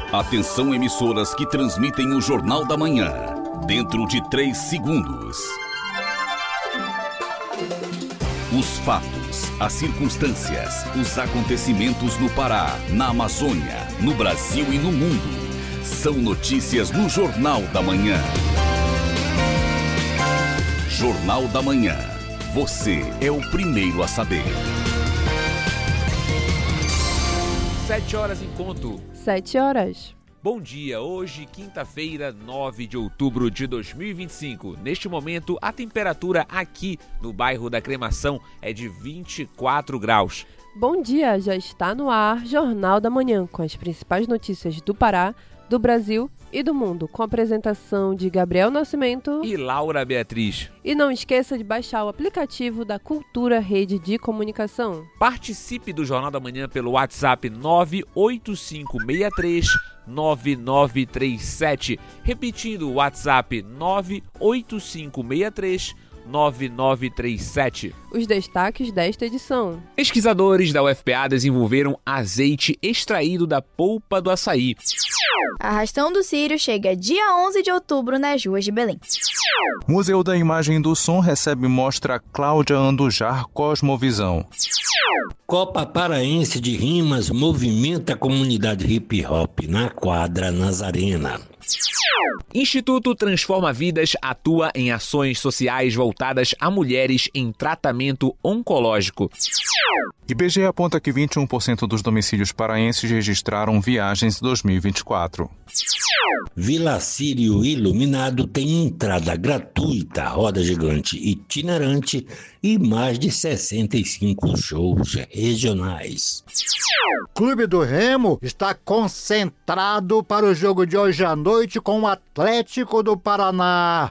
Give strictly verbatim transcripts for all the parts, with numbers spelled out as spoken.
Atenção, emissoras que transmitem o Jornal da Manhã. Dentro de três segundos. Os fatos, as circunstâncias, os acontecimentos no Pará, na Amazônia, no Brasil e no mundo. São notícias no Jornal da Manhã. Jornal da Manhã. Você é o primeiro a saber. Sete horas em ponto. Sete horas. Bom dia, hoje, quinta-feira, nove de outubro de dois mil e vinte e cinco. Neste momento, a temperatura aqui no bairro da Cremação é de vinte e quatro graus. Bom dia, já está no ar Jornal da Manhã, com as principais notícias do Pará, do Brasil e do mundo, com a apresentação de Gabriel Nascimento e Laura Beatriz. E não esqueça de baixar o aplicativo da Cultura Rede de Comunicação. Participe do Jornal da Manhã pelo WhatsApp nove oito cinco seis três nove nove três sete. Repetindo o WhatsApp nove oito cinco seis três nove nove três sete. Os destaques desta edição. Pesquisadores da U F P A desenvolveram azeite extraído da polpa do açaí. Arrastão do Círio chega dia onze de outubro nas ruas de Belém. Museu da Imagem do Som recebe mostra Cláudia Andujar Cosmovisão. Copa Paraense de Rimas movimenta a comunidade hip-hop na quadra Nazarena. Instituto Transforma Vidas atua em ações sociais voltadas a mulheres em tratamento oncológico. I B G E aponta que vinte e um por cento dos domicílios paraenses registraram viagens em dois mil e vinte e quatro. Vila Sírio Iluminado tem entrada gratuita, roda gigante itinerante e mais de sessenta e cinco shows regionais. Clube do Remo está concentrado para o jogo de hoje à noite com o Atlético do Paraná.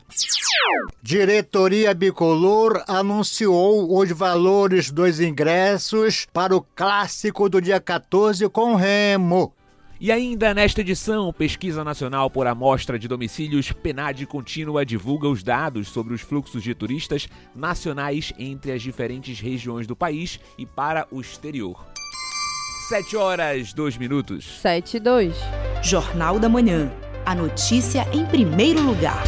Diretoria Bicolor anunciou os valores dos ingressos para o clássico do dia quatorze com o Remo. E ainda nesta edição, Pesquisa Nacional por Amostra de Domicílios, PNAD Contínua divulga os dados sobre os fluxos de turistas nacionais entre as diferentes regiões do país e para o exterior. Sete horas, dois minutos. Sete e dois. Jornal da Manhã. A notícia em primeiro lugar.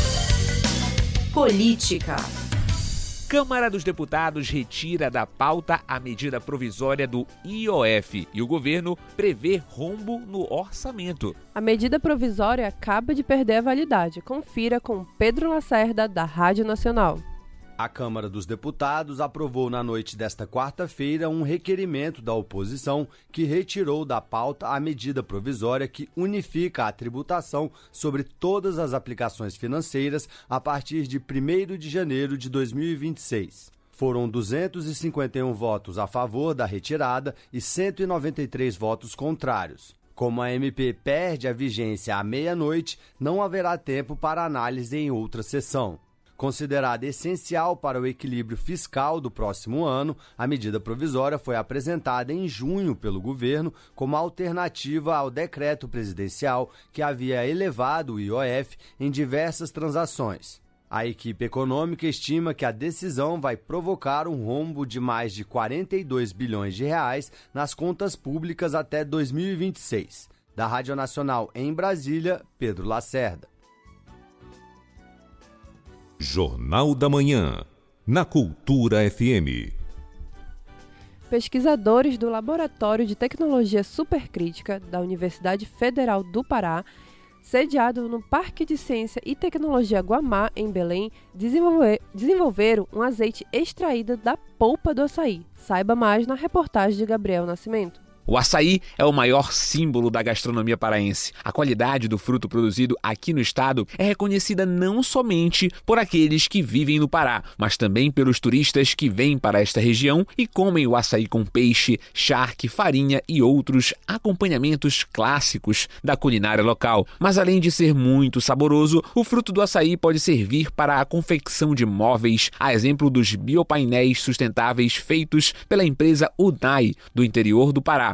Política. Câmara dos Deputados retira da pauta a medida provisória do I O F e o governo prevê rombo no orçamento. A medida provisória acaba de perder a validade. Confira com Pedro Lacerda, da Rádio Nacional. A Câmara dos Deputados aprovou na noite desta quarta-feira um requerimento da oposição que retirou da pauta a medida provisória que unifica a tributação sobre todas as aplicações financeiras a partir de primeiro de janeiro de dois mil e vinte e seis. Foram duzentos e cinquenta e um votos a favor da retirada e cento e noventa e três votos contrários. Como a M P perde a vigência à meia-noite, não haverá tempo para análise em outra sessão. Considerada essencial para o equilíbrio fiscal do próximo ano, a medida provisória foi apresentada em junho pelo governo como alternativa ao decreto presidencial que havia elevado o I O F em diversas transações. A equipe econômica estima que a decisão vai provocar um rombo de mais de quarenta e dois bilhões de reais nas contas públicas até dois mil e vinte e seis. Da Rádio Nacional em Brasília, Pedro Lacerda. Jornal da Manhã, na Cultura F M. Pesquisadores do Laboratório de Tecnologia Supercrítica da Universidade Federal do Pará, sediado no Parque de Ciência e Tecnologia Guamá, em Belém, desenvolver, desenvolveram um azeite extraído da polpa do açaí. Saiba mais na reportagem de Gabriel Nascimento. O açaí é o maior símbolo da gastronomia paraense. A qualidade do fruto produzido aqui no estado é reconhecida não somente por aqueles que vivem no Pará, mas também pelos turistas que vêm para esta região e comem o açaí com peixe, charque, farinha e outros acompanhamentos clássicos da culinária local. Mas além de ser muito saboroso, o fruto do açaí pode servir para a confecção de móveis, a exemplo dos biopainéis sustentáveis feitos pela empresa Unai, do interior do Pará.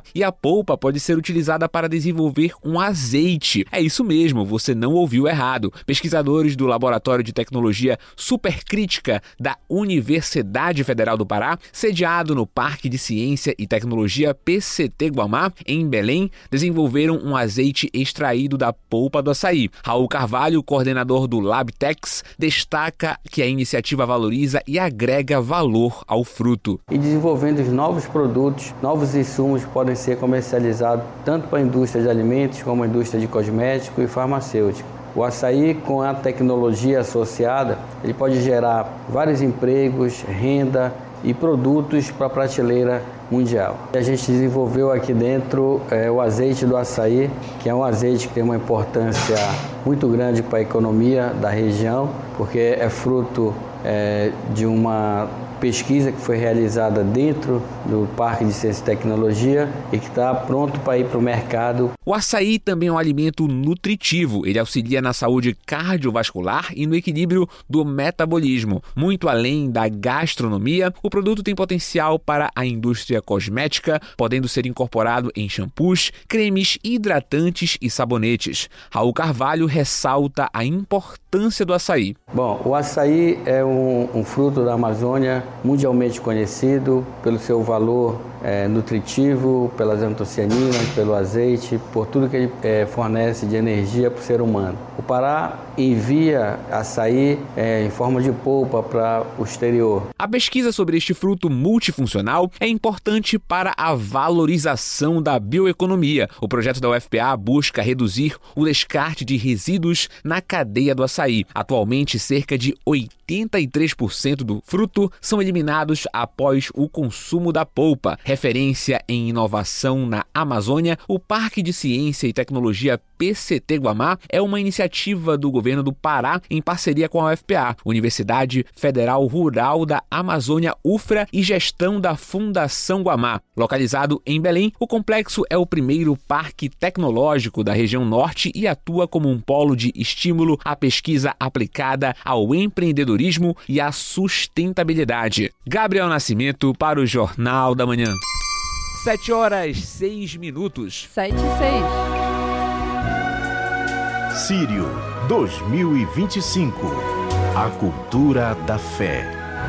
e a polpa pode ser utilizada para desenvolver um azeite. É isso mesmo, você não ouviu errado. Pesquisadores do Laboratório de Tecnologia Supercrítica da Universidade Federal do Pará, sediado no Parque de Ciência e Tecnologia P C T Guamá, em Belém, desenvolveram um azeite extraído da polpa do açaí. Raul Carvalho, coordenador do Labtex, destaca que a iniciativa valoriza e agrega valor ao fruto. E desenvolvendo novos produtos, novos insumos podem ser comercializados tanto para a indústria de alimentos como a indústria de cosmético e farmacêutico. O açaí, com a tecnologia associada, ele pode gerar vários empregos, renda e produtos para a prateleira mundial. A gente desenvolveu aqui dentro é, o azeite do açaí, que é um azeite que tem uma importância muito grande para a economia da região, porque é fruto é, de uma pesquisa que foi realizada dentro do Parque de Ciência e Tecnologia e que está pronto para ir para o mercado. O açaí também é um alimento nutritivo. Ele auxilia na saúde cardiovascular e no equilíbrio do metabolismo. Muito além da gastronomia, o produto tem potencial para a indústria cosmética, podendo ser incorporado em shampoos, cremes, hidratantes e sabonetes. Raul Carvalho ressalta a importância do açaí. Bom, o açaí é um, um fruto da Amazônia, mundialmente conhecido pelo seu valor é, nutritivo, pelas antocianinas, pelo azeite, por tudo que ele é, fornece de energia para o ser humano. O Pará envia açaí é, em forma de polpa para o exterior. A pesquisa sobre este fruto multifuncional é importante para a valorização da bioeconomia. O projeto da U F P A busca reduzir o descarte de resíduos na cadeia do açaí. Atualmente, cerca de oitenta e três por cento do fruto são eliminados após o consumo da polpa. Referência em inovação na Amazônia, o Parque de Ciência e Tecnologia P C T Guamá é uma iniciativa do governo do Pará em parceria com a U F P A, Universidade Federal Rural da Amazônia U F R A e gestão da Fundação Guamá. Localizado em Belém, o complexo é o primeiro parque tecnológico da região norte e atua como um polo de estímulo à pesquisa aplicada ao empreendedorismo e à sustentabilidade. Gabriel Nascimento para o Jornal da Manhã. Sete horas, seis minutos. Sete e seis. Sírio dois mil e vinte e cinco. A cultura da fé.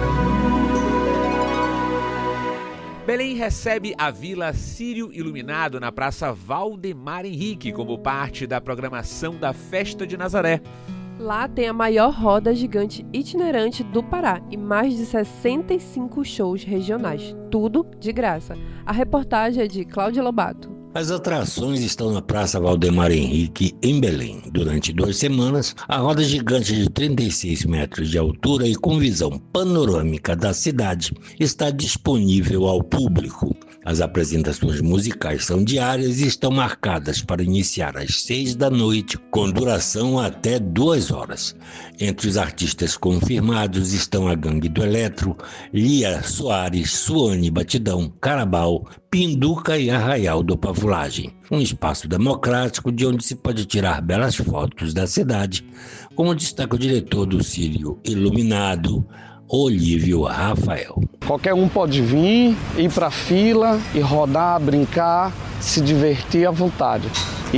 Belém recebe a Vila Sírio Iluminado na Praça Valdemar Henrique como parte da programação da Festa de Nazaré. Lá tem a maior roda gigante itinerante do Pará e mais de sessenta e cinco shows regionais, tudo de graça. A reportagem é de Cláudia Lobato. As atrações estão na Praça Valdemar Henrique, em Belém. Durante duas semanas, a roda gigante de trinta e seis metros de altura e com visão panorâmica da cidade está disponível ao público. As apresentações musicais são diárias e estão marcadas para iniciar às seis da noite, com duração até duas horas. Entre os artistas confirmados estão a Gangue do Eletro, Lia Soares, Suane Batidão, Carabal, Pinduca e Arraial do Pavulagem. Um espaço democrático de onde se pode tirar belas fotos da cidade, como destaca o diretor do Sírio Iluminado, Olívio Rafael. Qualquer um pode vir, ir para a fila e rodar, brincar, se divertir à vontade.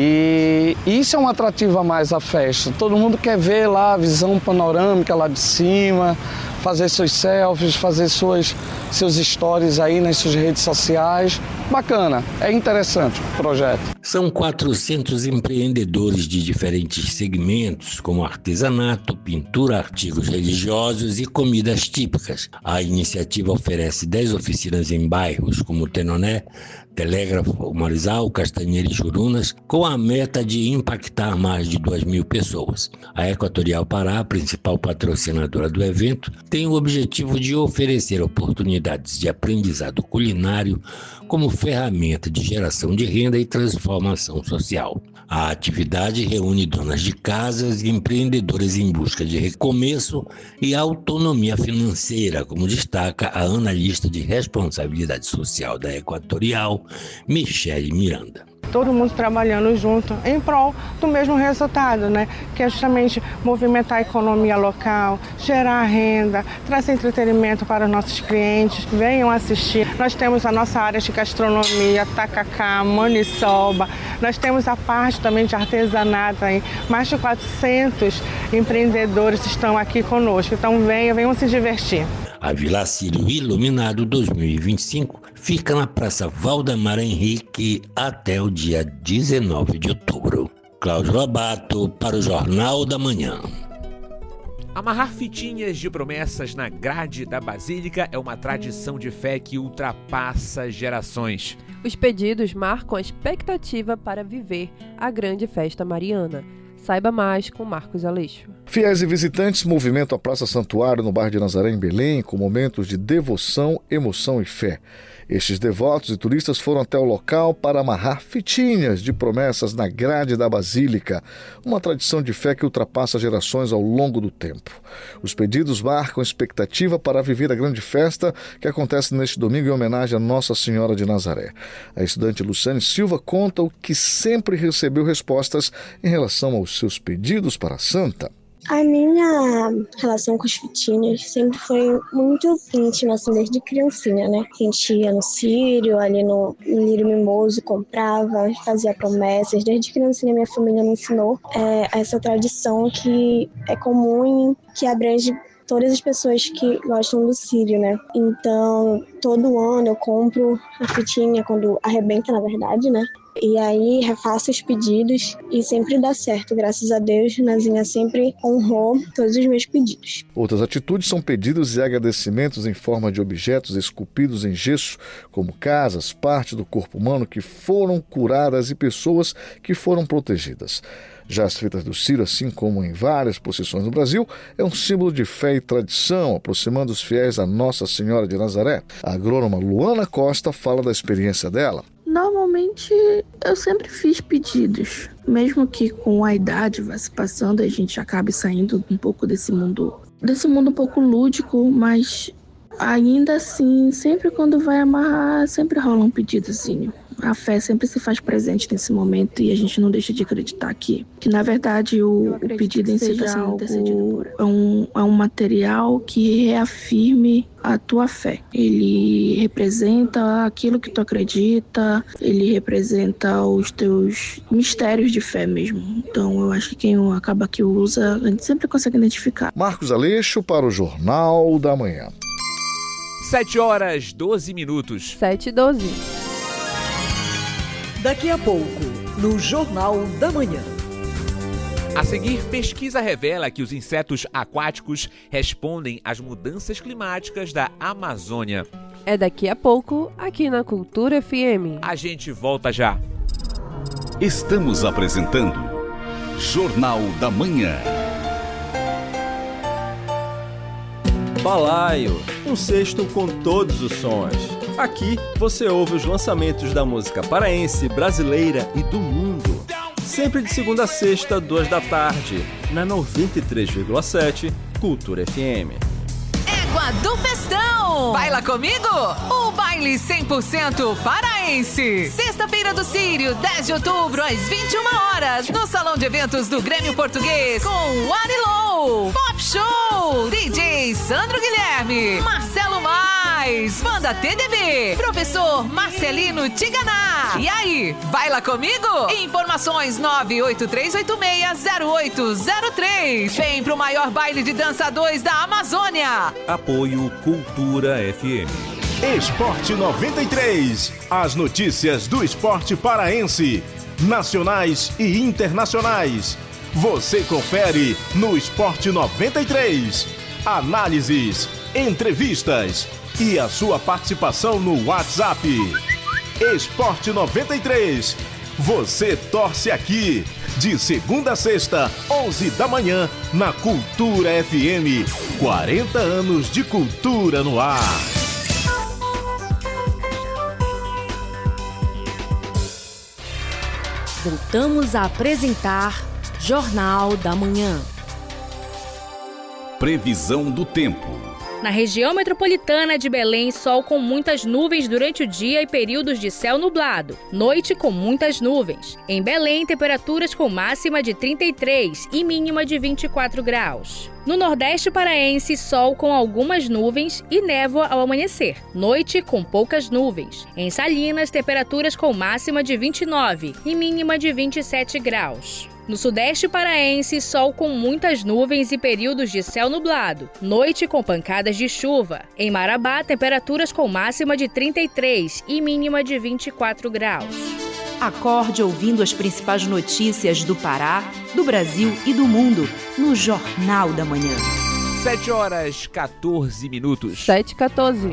E isso é um atrativo a mais à festa. Todo mundo quer ver lá a visão panorâmica lá de cima, fazer seus selfies, fazer suas, seus stories aí nas suas redes sociais. Bacana, é interessante o projeto. São quatrocentos empreendedores de diferentes segmentos, como artesanato, pintura, artigos religiosos e comidas típicas. A iniciativa oferece dez oficinas em bairros como Tenoné, Telégrafo, Marizal, Castanheira e Jurunas, com a meta de impactar mais de duas mil pessoas. A Equatorial Pará, principal patrocinadora do evento, tem o objetivo de oferecer oportunidades de aprendizado culinário como ferramenta de geração de renda e transformação social. A atividade reúne donas de casas e empreendedores em busca de recomeço e autonomia financeira, como destaca a analista de responsabilidade social da Equatorial, Michele Miranda. Todo mundo trabalhando junto em prol do mesmo resultado, né? Que é justamente movimentar a economia local, gerar renda, trazer entretenimento para os nossos clientes. Venham assistir. Nós temos a nossa área de gastronomia, tacacá, maniçoba. Nós temos a parte também de artesanato aí. Mais de quatrocentos empreendedores estão aqui conosco. Então venham, venham se divertir. A Vila Sírio Iluminado dois mil e vinte e cinco fica na Praça Valdemar Henrique até o dia dezenove de outubro. Cláudio Lobato para o Jornal da Manhã. Amarrar fitinhas de promessas na grade da Basílica é uma tradição de fé que ultrapassa gerações. Os pedidos marcam a expectativa para viver a grande festa mariana. Saiba mais com Marcos Aleixo. Fiéis e visitantes movimentam a Praça Santuário no bairro de Nazaré, em Belém, com momentos de devoção, emoção e fé. Estes devotos e turistas foram até o local para amarrar fitinhas de promessas na grade da Basílica, uma tradição de fé que ultrapassa gerações ao longo do tempo. Os pedidos marcam a expectativa para viver a grande festa que acontece neste domingo em homenagem a Nossa Senhora de Nazaré. A estudante Luciane Silva conta o que sempre recebeu respostas em relação aos seus pedidos para a Santa. A minha relação com as fitinhas sempre foi muito íntima, assim, desde criancinha, né? A gente ia no Círio, ali no, no Lírio Mimoso, comprava, fazia promessas. Desde criancinha minha família me ensinou é, essa tradição que é comum, que abrange todas as pessoas que gostam do Círio, né? Então, todo ano eu compro a fitinha, quando arrebenta, na verdade, né? E aí refaço os pedidos e sempre dá certo, graças a Deus. Nazinha sempre honrou todos os meus pedidos. Outras atitudes são pedidos e agradecimentos em forma de objetos esculpidos em gesso, como casas, partes do corpo humano que foram curadas e pessoas que foram protegidas. Já as fitas do Círio, assim como em várias procissões no Brasil, é um símbolo de fé e tradição, aproximando os fiéis a Nossa Senhora de Nazaré. A agrônoma Luana Costa fala da experiência dela. Normalmente eu sempre fiz pedidos, mesmo que com a idade vá se passando, a gente acabe saindo um pouco desse mundo, desse mundo um pouco lúdico, mas ainda assim, sempre quando vai amarrar, sempre rola um pedidozinho. A fé sempre se faz presente nesse momento e a gente não deixa de acreditar que, que na verdade, o, o pedido em si está sendo decidido por é um, é um material que reafirme a tua fé. Ele representa aquilo que tu acredita, ele representa os teus mistérios de fé mesmo. Então eu acho que quem acaba que usa, a gente sempre consegue identificar. Marcos Aleixo para o Jornal da Manhã. sete horas, doze minutos. sete e doze. Daqui a pouco, no Jornal da Manhã. A seguir, pesquisa revela que os insetos aquáticos respondem às mudanças climáticas da Amazônia. É daqui a pouco, aqui na Cultura F M. A gente volta já. Estamos apresentando Jornal da Manhã. Balaio, um cesto com todos os sons. Aqui você ouve os lançamentos da música paraense, brasileira e do mundo. Sempre de segunda a sexta, duas da tarde, na noventa e três vírgula sete Cultura F M. Égua do Festão! Baila comigo? O baile cem por cento paraense. Sexta-feira do Círio, dez de outubro, às vinte e uma horas, no Salão de Eventos do Grêmio Português, com Arilou, Pop Show, D J Sandro Guilherme, Marcelo Mais, Banda T D B, Professor Marcelino Tiganá. E aí, baila comigo? Informações nove oito três oito seis zero oito zero três. Vem pro maior baile de dança dois da Amazônia. Apoio Cultura F M. Esporte noventa e três. As notícias do esporte paraense, nacionais e internacionais. Você confere no Esporte noventa e três. Análises, entrevistas e a sua participação no WhatsApp. Esporte noventa e três. Você torce aqui. De segunda a sexta, onze da manhã, na Cultura F M. quarenta anos de cultura no ar. Voltamos a apresentar Jornal da Manhã. Previsão do tempo. Na região metropolitana de Belém, sol com muitas nuvens durante o dia e períodos de céu nublado. Noite com muitas nuvens. Em Belém, temperaturas com máxima de trinta e três e mínima de vinte e quatro graus. No Nordeste paraense, sol com algumas nuvens e névoa ao amanhecer. Noite com poucas nuvens. Em Salinas, temperaturas com máxima de vinte e nove e mínima de vinte e sete graus. No Sudeste paraense, sol com muitas nuvens e períodos de céu nublado. Noite com pancadas de chuva. Em Marabá, temperaturas com máxima de trinta e três e mínima de vinte e quatro graus. Acorde ouvindo as principais notícias do Pará, do Brasil e do mundo no Jornal da Manhã. sete horas, quatorze minutos. sete e quatorze.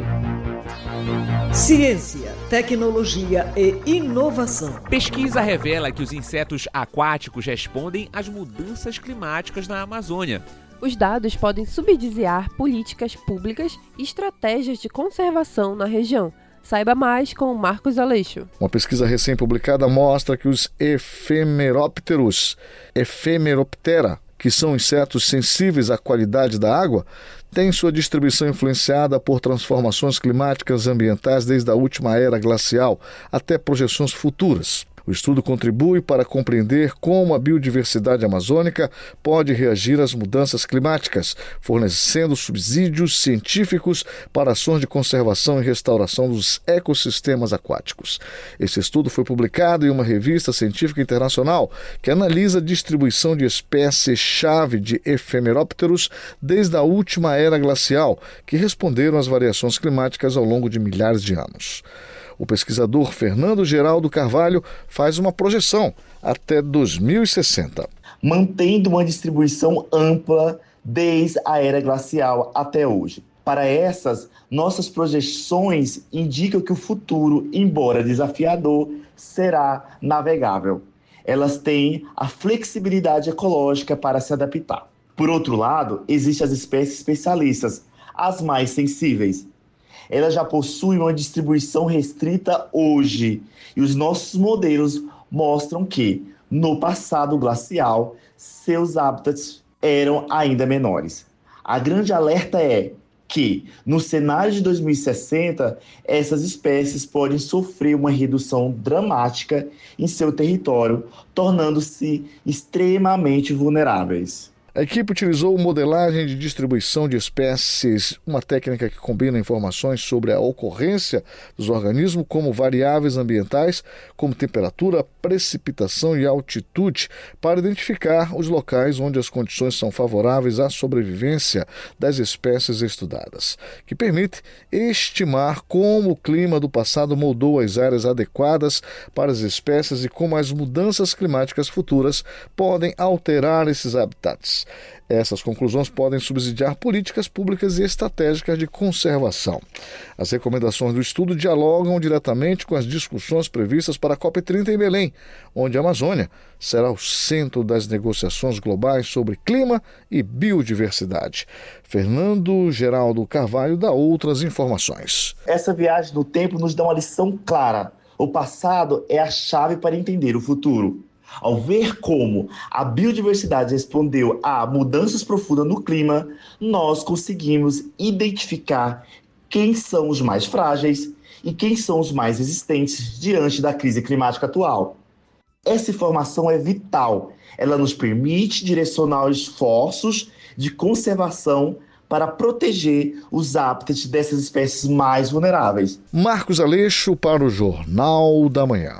Ciência, tecnologia e inovação. Pesquisa revela que os insetos aquáticos respondem às mudanças climáticas na Amazônia. Os dados podem subsidiar políticas públicas e estratégias de conservação na região. Saiba mais com o Marcos Aleixo. Uma pesquisa recém-publicada mostra que os efemerópteros, Ephemeroptera, que são insetos sensíveis à qualidade da água, têm sua distribuição influenciada por transformações climáticas ambientais desde a última era glacial até projeções futuras. O estudo contribui para compreender como a biodiversidade amazônica pode reagir às mudanças climáticas, fornecendo subsídios científicos para ações de conservação e restauração dos ecossistemas aquáticos. Esse estudo foi publicado em uma revista científica internacional que analisa a distribuição de espécies-chave de efemerópteros desde a última era glacial, que responderam às variações climáticas ao longo de milhares de anos. O pesquisador Fernando Geraldo Carvalho faz uma projeção até dois mil e sessenta. Mantendo uma distribuição ampla desde a era glacial até hoje. Para essas, nossas projeções indicam que o futuro, embora desafiador, será navegável. Elas têm a flexibilidade ecológica para se adaptar. Por outro lado, existem as espécies especialistas, as mais sensíveis. Ela já possui uma distribuição restrita hoje e os nossos modelos mostram que, no passado glacial, seus hábitats eram ainda menores. A grande alerta é que, no cenário de dois mil e sessenta, essas espécies podem sofrer uma redução dramática em seu território, tornando-se extremamente vulneráveis. A equipe utilizou modelagem de distribuição de espécies, uma técnica que combina informações sobre a ocorrência dos organismos como variáveis ambientais, como temperatura, precipitação e altitude, para identificar os locais onde as condições são favoráveis à sobrevivência das espécies estudadas, que permite estimar como o clima do passado moldou as áreas adequadas para as espécies e como as mudanças climáticas futuras podem alterar esses habitats. Essas conclusões podem subsidiar políticas públicas e estratégicas de conservação. As recomendações do estudo dialogam diretamente com as discussões previstas para a COP trinta em Belém, onde a Amazônia será o centro das negociações globais sobre clima e biodiversidade. Fernando Geraldo Carvalho dá outras informações. Essa viagem no tempo nos dá uma lição clara. O passado é a chave para entender o futuro. Ao ver como a biodiversidade respondeu a mudanças profundas no clima, nós conseguimos identificar quem são os mais frágeis e quem são os mais resistentes diante da crise climática atual. Essa informação é vital. Ela nos permite direcionar esforços de conservação para proteger os hábitats dessas espécies mais vulneráveis. Marcos Aleixo para o Jornal da Manhã.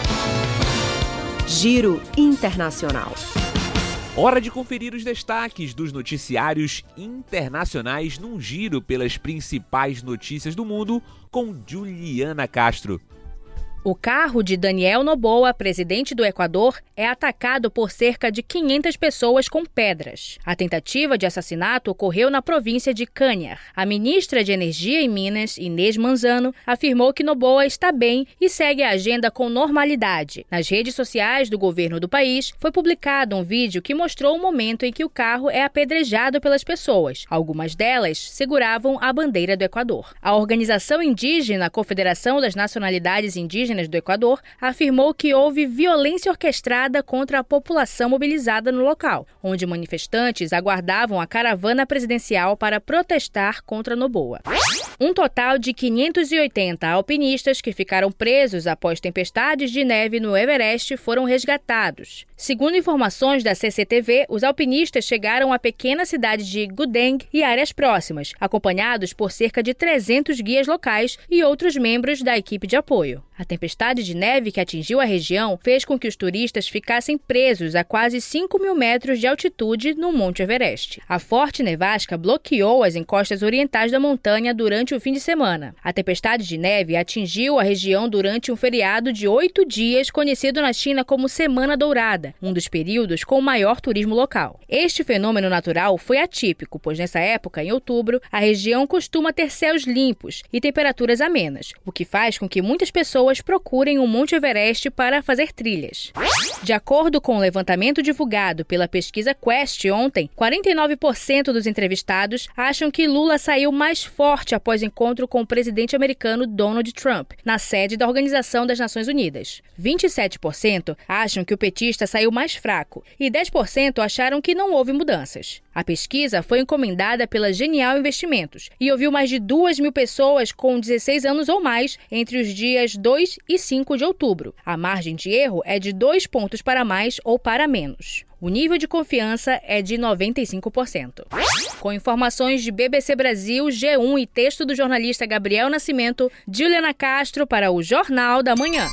Giro Internacional. Hora de conferir os destaques dos noticiários internacionais num giro pelas principais notícias do mundo com Juliana Castro. O carro de Daniel Noboa, presidente do Equador, é atacado por cerca de quinhentas pessoas com pedras. A tentativa de assassinato ocorreu na província de Cañar. A ministra de Energia e Minas, Inês Manzano, afirmou que Noboa está bem e segue a agenda com normalidade. Nas redes sociais do governo do país, foi publicado um vídeo que mostrou o momento em que o carro é apedrejado pelas pessoas. Algumas delas seguravam a bandeira do Equador. A organização indígena Confederação das Nacionalidades Indígenas indígenas do Equador, afirmou que houve violência orquestrada contra a população mobilizada no local, onde manifestantes aguardavam a caravana presidencial para protestar contra Noboa. Um total de quinhentos e oitenta alpinistas que ficaram presos após tempestades de neve no Everest foram resgatados. Segundo informações da C C T V, os alpinistas chegaram à pequena cidade de Gudeng e áreas próximas, acompanhados por cerca de trezentos guias locais e outros membros da equipe de apoio. A tempestade de neve que atingiu a região fez com que os turistas ficassem presos a quase cinco mil metros de altitude no Monte Everest. A forte nevasca bloqueou as encostas orientais da montanha durante o fim de semana. A tempestade de neve atingiu a região durante um feriado de oito dias conhecido na China como Semana Dourada, um dos períodos com o maior turismo local. Este fenômeno natural foi atípico, pois nessa época, em outubro, a região costuma ter céus limpos e temperaturas amenas, o que faz com que muitas pessoas procurem o Monte Everest para fazer trilhas. De acordo com o levantamento divulgado pela pesquisa Quest ontem, quarenta e nove por cento dos entrevistados acham que Lula saiu mais forte após encontro com o presidente americano Donald Trump, na sede da Organização das Nações Unidas. vinte e sete por cento acham que o petista saiu mais fraco e dez por cento acharam que não houve mudanças. A pesquisa foi encomendada pela Genial Investimentos e ouviu mais de duas mil pessoas com dezesseis anos ou mais entre os dias dois e cinco de outubro. A margem de erro é de dois pontos para mais ou para menos. O nível de confiança é de noventa e cinco por cento. Com informações de B B C Brasil, G um e texto do jornalista Gabriel Nascimento, Juliana Castro para o Jornal da Manhã.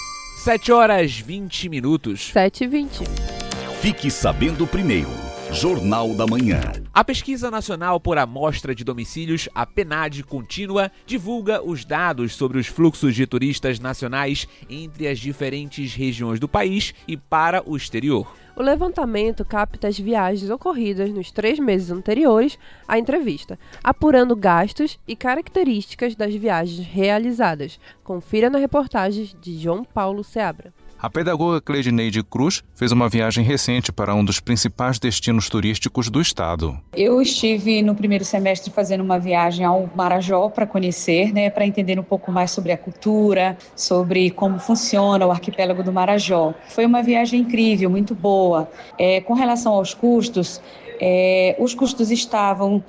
sete horas e vinte minutos. sete e vinte. Fique sabendo primeiro. Jornal da Manhã. A Pesquisa Nacional por Amostra de Domicílios, a PNAD Contínua, divulga os dados sobre os fluxos de turistas nacionais entre as diferentes regiões do país e para o exterior. O levantamento capta as viagens ocorridas nos três meses anteriores à entrevista, apurando gastos e características das viagens realizadas. Confira na reportagem de João Paulo Seabra. A pedagoga Cleidineide Cruz fez uma viagem recente para um dos principais destinos turísticos do estado. Eu estive no primeiro semestre fazendo uma viagem ao Marajó para conhecer, né, para entender um pouco mais sobre a cultura, sobre como funciona o arquipélago do Marajó. Foi uma viagem incrível, muito boa. É, com relação aos custos, é, os custos estavam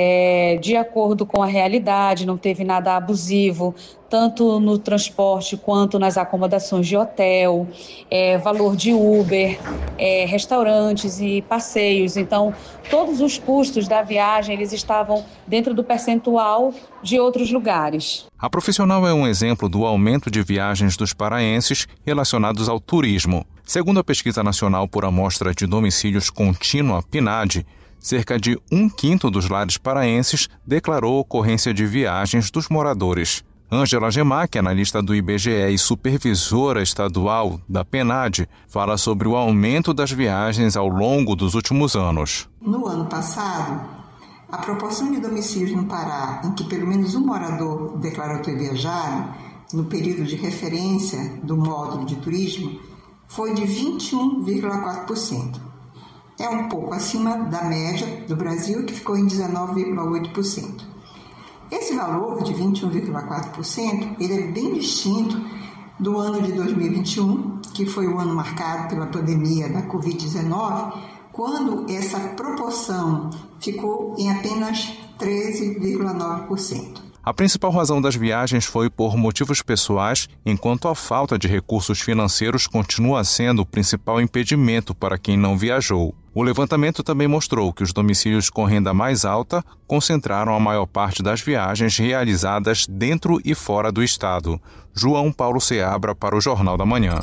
é, de acordo com a realidade, não teve nada abusivo, tanto no transporte quanto nas acomodações de hotel, é, valor de Uber, é, restaurantes e passeios. Então, todos os custos da viagem eles estavam dentro do percentual de outros lugares. A profissional é um exemplo do aumento de viagens dos paraenses relacionados ao turismo. Segundo a Pesquisa Nacional por Amostra de Domicílios Contínua, PNAD, cerca de um quinto dos lares paraenses declarou ocorrência de viagens dos moradores. Ângela Gemac, analista do I B G E e supervisora estadual da PNAD, fala sobre o aumento das viagens ao longo dos últimos anos. No ano passado, a proporção de domicílios no Pará em que pelo menos um morador declarou ter viajado, no período de referência do módulo de turismo, foi de vinte e um vírgula quatro por cento. É um pouco acima da média do Brasil, que ficou em dezenove vírgula oito por cento. Esse valor de vinte e um vírgula quatro por cento ele é bem distinto do ano de dois mil e vinte e um, que foi o ano marcado pela pandemia da covid dezenove, quando essa proporção ficou em apenas treze vírgula nove por cento. A principal razão das viagens foi por motivos pessoais, enquanto a falta de recursos financeiros continua sendo o principal impedimento para quem não viajou. O levantamento também mostrou que os domicílios com renda mais alta concentraram a maior parte das viagens realizadas dentro e fora do estado. João Paulo Seabra para o Jornal da Manhã.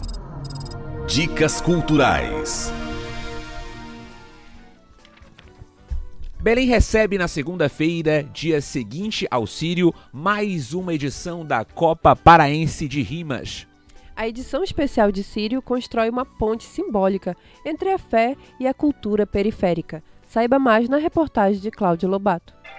Dicas culturais. Belém recebe na segunda-feira, dia seguinte ao Círio, mais uma edição da Copa Paraense de Rimas. A edição especial de Círio constrói uma ponte simbólica entre a fé e a cultura periférica. Saiba mais na reportagem de Cláudio Lobato.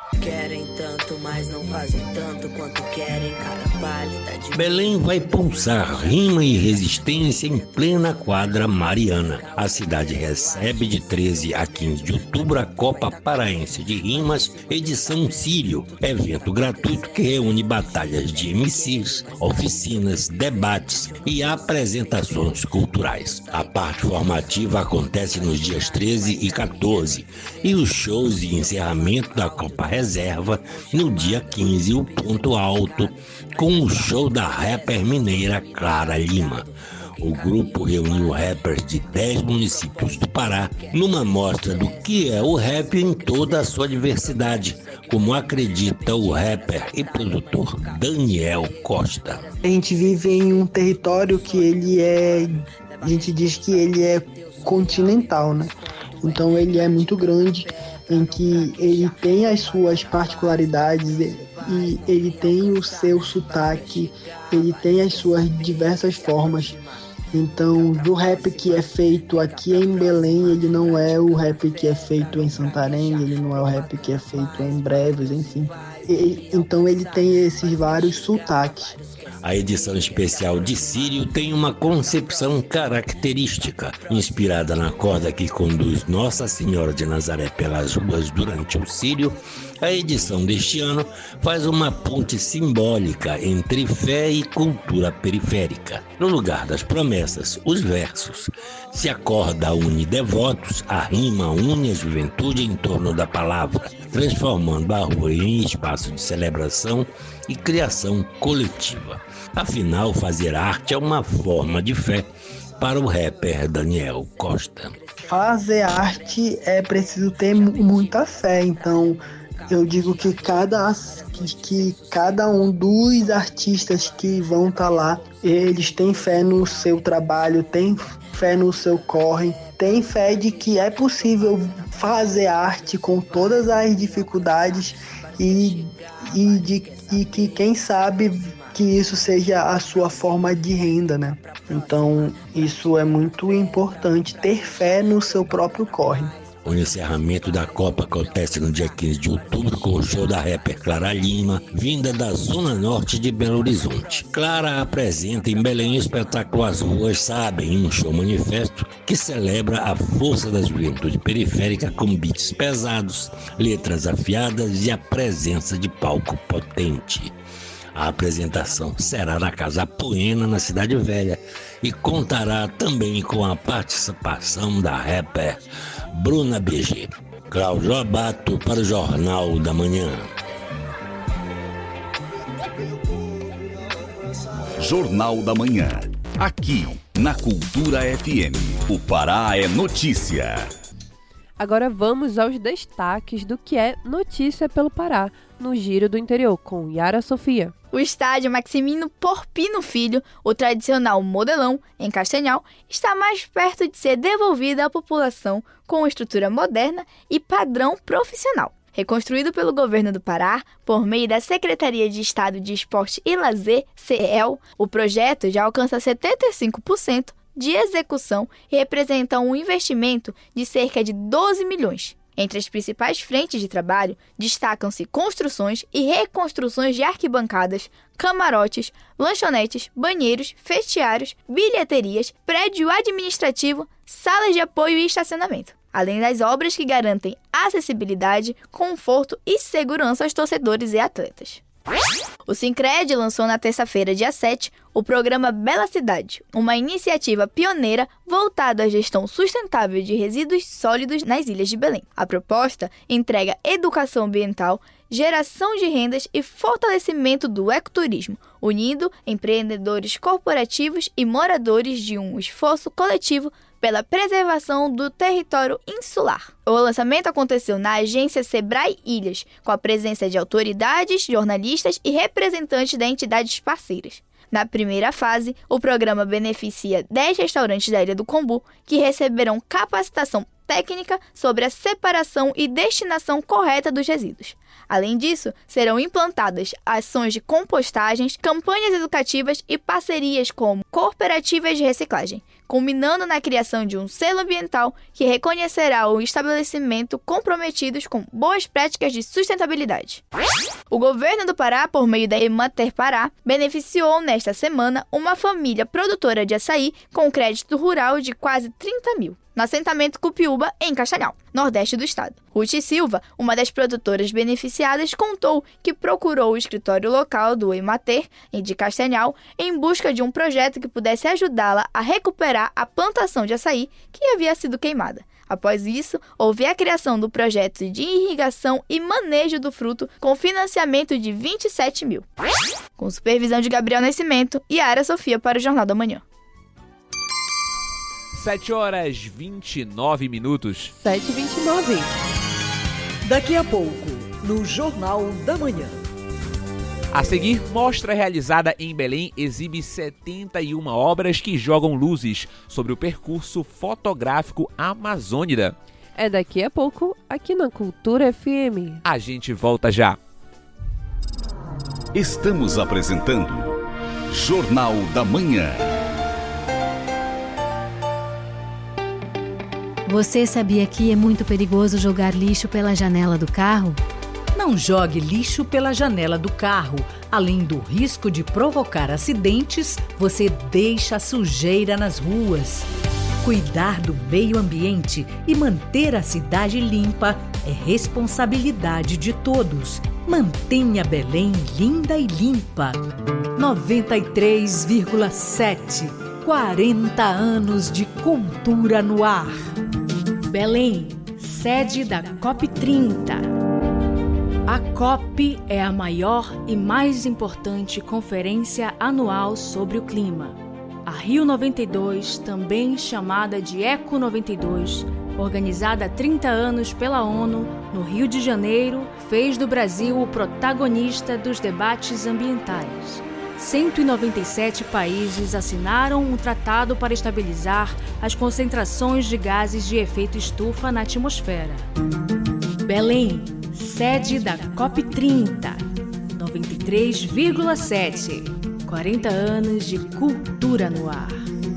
Querem tanto, mas não fazem tanto quanto querem, cara pálida de... Belém vai pulsar rima e resistência em plena quadra mariana. A cidade recebe de treze a quinze de outubro a Copa Paraense de Rimas, edição Sírio, evento gratuito que reúne batalhas de M Cs, oficinas, debates e apresentações culturais. A parte formativa acontece nos dias treze e quatorze e os shows de encerramento da Copa Reserva no dia quinze, o ponto alto, com o show da rapper mineira Clara Lima. O grupo reuniu rappers de dez municípios do Pará numa mostra do que é o rap em toda a sua diversidade, como acredita o rapper e produtor Daniel Costa. A gente vive em um território que ele é, a gente diz que ele é continental, né? Então ele é muito grande, em que ele tem as suas particularidades e ele tem o seu sotaque, ele tem as suas diversas formas. Então, do rap que é feito aqui em Belém, ele não é o rap que é feito em Santarém, ele não é o rap que é feito em Breves, enfim. E, então ele tem esses vários sotaques. A edição especial de Sírio tem uma concepção característica, inspirada na corda que conduz Nossa Senhora de Nazaré pelas ruas durante o Sírio. A edição deste ano faz uma ponte simbólica entre fé e cultura periférica. No lugar das promessas, os versos. Se a corda une devotos, a rima une a juventude em torno da palavra, transformando a rua em espaço de celebração e criação coletiva. Afinal, fazer arte é uma forma de fé para o rapper Daniel Costa. Fazer arte é preciso ter muita fé, então eu digo que cada, que, que cada um dos artistas que vão estar tá lá, eles têm fé no seu trabalho, têm fé no seu corre, têm fé de que é possível fazer arte com todas as dificuldades e, e, de, e que quem sabe que isso seja a sua forma de renda, né? Então isso é muito importante, ter fé no seu próprio corre. O encerramento da Copa acontece no dia quinze de outubro com o show da rapper Clara Lima, vinda da zona norte de Belo Horizonte. Clara apresenta em Belém o espetáculo As Ruas Sabem, um show manifesto que celebra a força da juventude periférica com beats pesados, letras afiadas e a presença de palco potente. A apresentação será na Casa Poena, na Cidade Velha, e contará também com a participação da rapper Bruna B G. Cláudio Abato para o Jornal da Manhã. Jornal da Manhã. Aqui, na Cultura F M. O Pará é notícia. Agora vamos aos destaques do que é notícia pelo Pará, no Giro do Interior, com Yara Sofia. O estádio Maximino Porpino Filho, o tradicional Modelão, em Castanhal, está mais perto de ser devolvido à população com estrutura moderna e padrão profissional. Reconstruído pelo governo do Pará, por meio da Secretaria de Estado de Esporte e Lazer, C E L, o projeto já alcança setenta e cinco por cento de execução e representa um investimento de cerca de doze milhões. Entre as principais frentes de trabalho, destacam-se construções e reconstruções de arquibancadas, camarotes, lanchonetes, banheiros, vestiários, bilheterias, prédio administrativo, salas de apoio e estacionamento. Além das obras que garantem acessibilidade, conforto e segurança aos torcedores e atletas. O Sincred lançou na terça-feira, dia sete, o programa Bela Cidade, uma iniciativa pioneira voltada à gestão sustentável de resíduos sólidos nas ilhas de Belém. A proposta entrega educação ambiental, geração de rendas e fortalecimento do ecoturismo, unindo empreendedores corporativos e moradores de um esforço coletivo pela preservação do território insular. O lançamento aconteceu na agência Sebrae Ilhas, com a presença de autoridades, jornalistas e representantes das entidades parceiras. Na primeira fase, o programa beneficia dez restaurantes da Ilha do Combu, que receberão capacitação técnica sobre a separação e destinação correta dos resíduos. Além disso, serão implantadas ações de compostagens, campanhas educativas e parcerias como cooperativas de reciclagem, culminando na criação de um selo ambiental que reconhecerá o estabelecimento comprometidos com boas práticas de sustentabilidade. O governo do Pará, por meio da Emater Pará, beneficiou nesta semana uma família produtora de açaí com crédito rural de quase trinta mil. No assentamento Cupiúba, em Castanhal, nordeste do estado. Ruth Silva, uma das produtoras beneficiadas, contou que procurou o escritório local do Emater, de Castanhal, em busca de um projeto que pudesse ajudá-la a recuperar a plantação de açaí que havia sido queimada. Após isso, houve a criação do projeto de irrigação e manejo do fruto com financiamento de vinte e sete mil. Com supervisão de Gabriel Nascimento e Ara Sofia para o Jornal da Manhã. sete horas e vinte e nove minutos. sete e vinte e nove. Daqui a pouco, no Jornal da Manhã. A seguir, mostra realizada em Belém exibe setenta e uma obras que jogam luzes sobre o percurso fotográfico amazônida. É daqui a pouco, aqui na Cultura F M. A gente volta já. Estamos apresentando Jornal da Manhã. Você sabia que é muito perigoso jogar lixo pela janela do carro? Não jogue lixo pela janela do carro. Além do risco de provocar acidentes, você deixa a sujeira nas ruas. Cuidar do meio ambiente e manter a cidade limpa é responsabilidade de todos. Mantenha Belém linda e limpa. noventa e três vírgula sete. quarenta anos de cultura no ar. Belém, sede da COP trinta. A COP é a maior e mais importante conferência anual sobre o clima. A Rio noventa e dois, também chamada de Eco noventa e dois, organizada há trinta anos pela ONU, no Rio de Janeiro, fez do Brasil o protagonista dos debates ambientais. cento e noventa e sete países assinaram um tratado para estabilizar as concentrações de gases de efeito estufa na atmosfera. Belém, sede da COP trinta, noventa e três vírgula sete. quarenta anos de cultura no ar.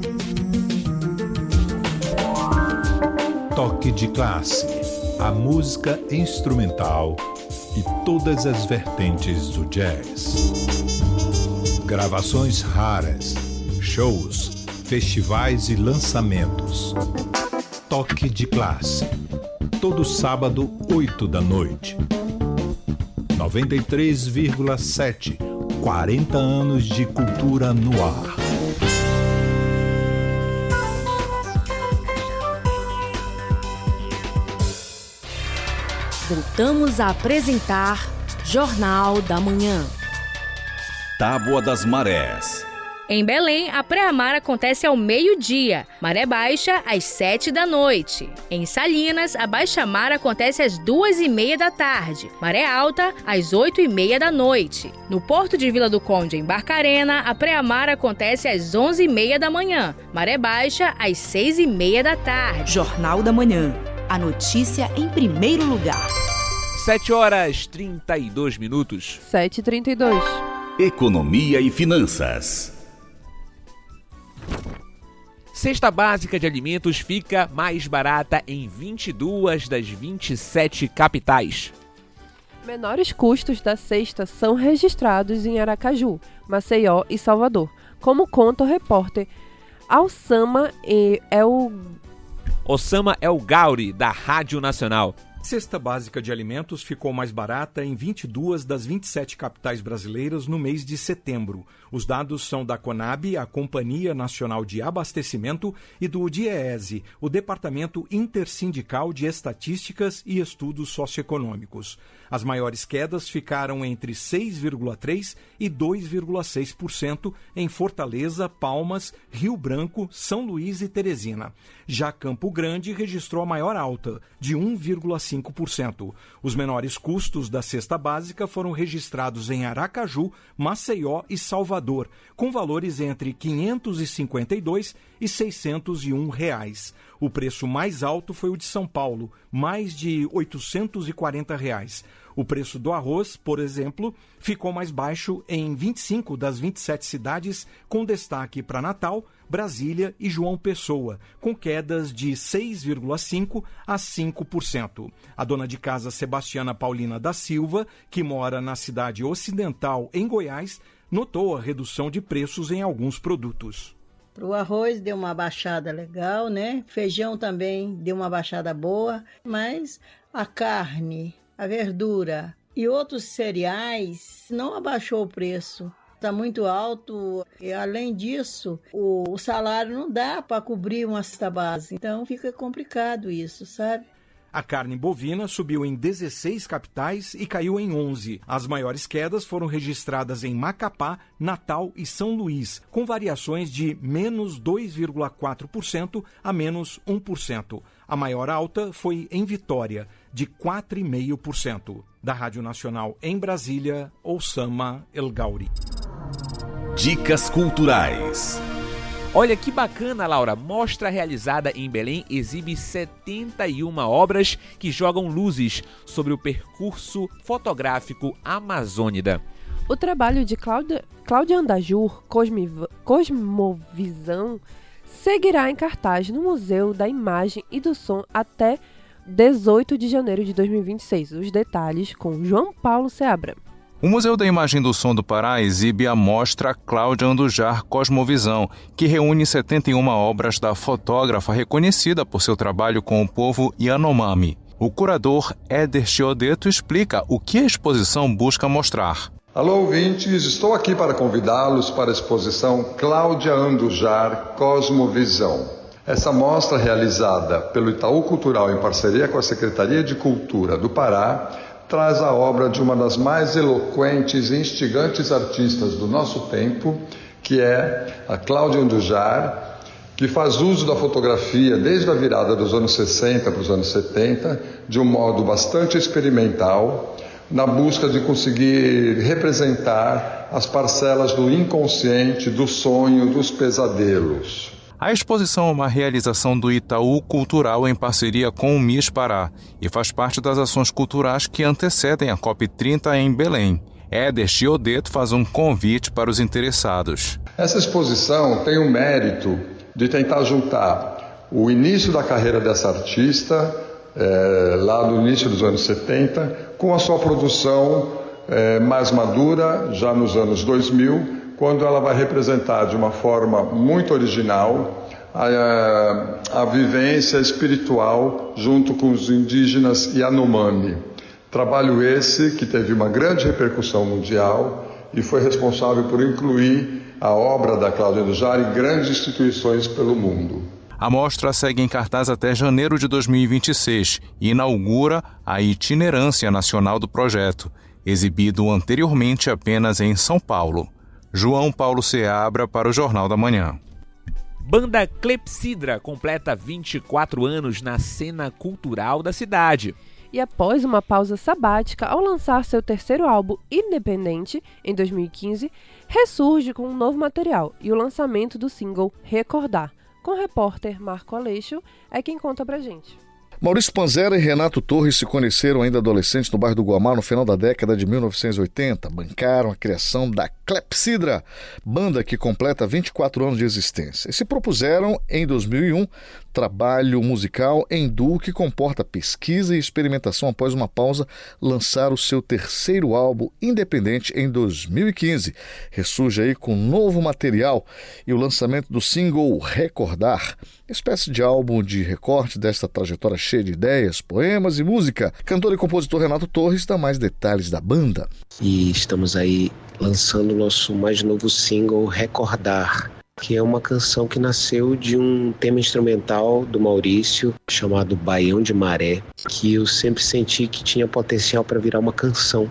Toque de classe. A música instrumental e todas as vertentes do jazz. Gravações raras, shows, festivais e lançamentos. Toque de classe. Todo sábado, oito da noite. noventa e três vírgula sete. quarenta anos de cultura no ar. Voltamos a apresentar Jornal da Manhã. Tábua das Marés. Em Belém, a pré-mar acontece ao meio-dia, maré baixa às sete da noite. Em Salinas, a baixa-mar acontece às duas e meia da tarde, maré alta às oito e meia da noite. No Porto de Vila do Conde, em Barcarena, a pré-mar acontece às onze e meia da manhã, maré baixa às seis e meia da tarde. Jornal da Manhã. A notícia em primeiro lugar. sete horas e trinta e dois minutos. sete e trinta e dois. Economia e finanças. Cesta básica de alimentos fica mais barata em vinte e duas das vinte e sete capitais. Menores custos da cesta são registrados em Aracaju, Maceió e Salvador, como conta o repórter Alçama é o Osama El Gauri, da Rádio Nacional. Cesta básica de alimentos ficou mais barata em vinte e duas das vinte e sete capitais brasileiras no mês de setembro. Os dados são da CONAB, a Companhia Nacional de Abastecimento, e do DIEESE, o Departamento Intersindical de Estatísticas e Estudos Socioeconômicos. As maiores quedas ficaram entre seis vírgula três por cento e dois vírgula seis por cento em Fortaleza, Palmas, Rio Branco, São Luís e Teresina. Já Campo Grande registrou a maior alta, de um vírgula cinco por cento. Os menores custos da cesta básica foram registrados em Aracaju, Maceió e Salvador, com valores entre quinhentos e cinquenta e dois reais e seiscentos e um reais. O preço mais alto foi o de São Paulo, mais de oitocentos e quarenta reais. O preço do arroz, por exemplo, ficou mais baixo em vinte e cinco das vinte e sete cidades, com destaque para Natal, Brasília e João Pessoa, com quedas de seis vírgula cinco por cento a cinco por cento. A dona de casa Sebastiana Paulina da Silva, que mora na cidade ocidental, em Goiás, notou a redução de preços em alguns produtos. Para o arroz deu uma baixada legal, né? Feijão também deu uma baixada boa, mas a carne, a verdura e outros cereais não abaixou o preço. Está muito alto e, além disso, o, o salário não dá para cobrir uma cesta base. Então fica complicado isso, sabe? A carne bovina subiu em dezesseis capitais e caiu em onze. As maiores quedas foram registradas em Macapá, Natal e São Luís, com variações de menos dois vírgula quatro por cento a menos um por cento. A maior alta foi em Vitória, de quatro vírgula cinco por cento. Da Rádio Nacional em Brasília, Oussama El Gauri. Dicas culturais. Olha que bacana, Laura! Mostra realizada em Belém exibe setenta e uma obras que jogam luzes sobre o percurso fotográfico amazônida. O trabalho de Cláudia, Cláudia Andajur, Cosmiv- Cosmovisão, seguirá em cartaz no Museu da Imagem e do Som até dezoito de janeiro de dois mil e vinte e seis. Os detalhes com João Paulo Seabra. O Museu da Imagem e do Som do Pará exibe a mostra Cláudia Andujar Cosmovisão, que reúne setenta e uma obras da fotógrafa reconhecida por seu trabalho com o povo Yanomami. O curador Éder Chiodeto explica o que a exposição busca mostrar. Alô, ouvintes, estou aqui para convidá-los para a exposição Cláudia Andujar Cosmovisão. Essa mostra, realizada pelo Itaú Cultural em parceria com a Secretaria de Cultura do Pará, traz a obra de uma das mais eloquentes e instigantes artistas do nosso tempo, que é a Cláudia Andujar, que faz uso da fotografia desde a virada dos anos sessenta para os anos setenta, de um modo bastante experimental, na busca de conseguir representar as parcelas do inconsciente, do sonho, dos pesadelos. A exposição é uma realização do Itaú Cultural em parceria com o M I S Pará e faz parte das ações culturais que antecedem a COP trinta em Belém. Éder Chiodeto faz um convite para os interessados. Essa exposição tem o mérito de tentar juntar o início da carreira dessa artista, é, lá no início dos anos setenta, com a sua produção é, mais madura, já nos anos dois mil, quando ela vai representar de uma forma muito original a, a vivência espiritual junto com os indígenas Yanomami. Trabalho esse que teve uma grande repercussão mundial e foi responsável por incluir a obra da Cláudia Andujar em grandes instituições pelo mundo. A mostra segue em cartaz até janeiro de dois mil e vinte e seis e inaugura a itinerância nacional do projeto, exibido anteriormente apenas em São Paulo. João Paulo Seabra para o Jornal da Manhã. Banda Clepsidra completa vinte e quatro anos na cena cultural da cidade. E após uma pausa sabática, ao lançar seu terceiro álbum independente, em dois mil e quinze, ressurge com um novo material e o lançamento do single Recordar. Com o repórter Marco Aleixo, é quem conta pra gente. Maurício Panzera e Renato Torres se conheceram ainda adolescentes no bairro do Guamá no final da década de mil novecentos e oitenta. Bancaram a criação da Clepsidra, banda que completa vinte e quatro anos de existência. E se propuseram, em dois mil e um, trabalho musical em duo que comporta pesquisa e experimentação após uma pausa, lançar o seu terceiro álbum independente em dois mil e quinze. Ressurge aí com novo material e o lançamento do single Recordar, espécie de álbum de recorte desta trajetória cheia de ideias, poemas e música. Cantor e compositor Renato Torres dá mais detalhes da banda. E estamos aí lançando o nosso mais novo single Recordar, que é uma canção que nasceu de um tema instrumental do Maurício, chamado Baião de Maré, que eu sempre senti que tinha potencial para virar uma canção.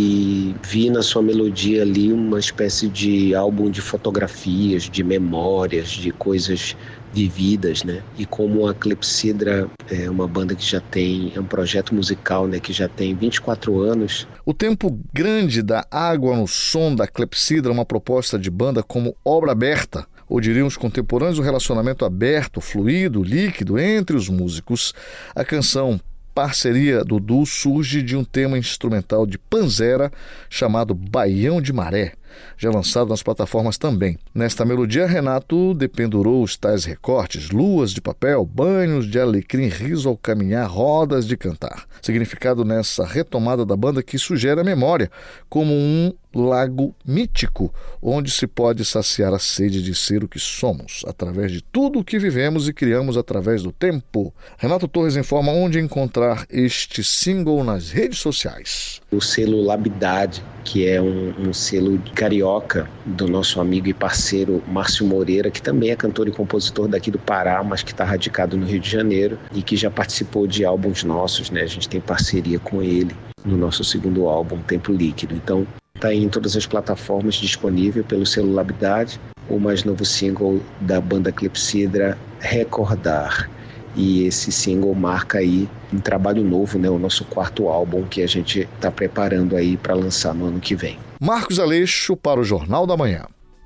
E vi na sua melodia ali uma espécie de álbum de fotografias, de memórias, de coisas vividas, né? E como a Clepsidra é uma banda que já tem, é um projeto musical, né, que já tem vinte e quatro anos. O tempo grande da água no som da Clepsidra é uma proposta de banda como obra aberta, ou diriam os contemporâneos, um relacionamento aberto, fluido, líquido entre os músicos. A canção Parceria do duo surge de um tema instrumental de Panzera chamado Baião de Maré. já lançado nas plataformas também. Nesta melodia, Renato dependurou os tais recortes, luas de papel, banhos de alecrim, riso ao caminhar, rodas de cantar. Significado nessa retomada da banda que sugere a memória como um lago mítico, onde se pode saciar a sede de ser o que somos, através de tudo o que vivemos e criamos através do tempo. Renato Torres informa onde encontrar este single nas redes sociais. O selo Labidade, que é um, um selo carioca do nosso amigo e parceiro Márcio Moreira, que também é cantor e compositor daqui do Pará, mas que está radicado no Rio de Janeiro e que já participou de álbuns nossos, né? A gente tem parceria com ele no nosso segundo álbum, Tempo Líquido. Então, está em todas as plataformas disponível pelo selo Labidade, o mais novo single da banda Clepsidra, Recordar. E esse single marca aí um trabalho novo, né? O nosso quarto álbum que a gente está preparando aí para lançar no ano que vem. Marcos Aleixo para o Jornal da Manhã.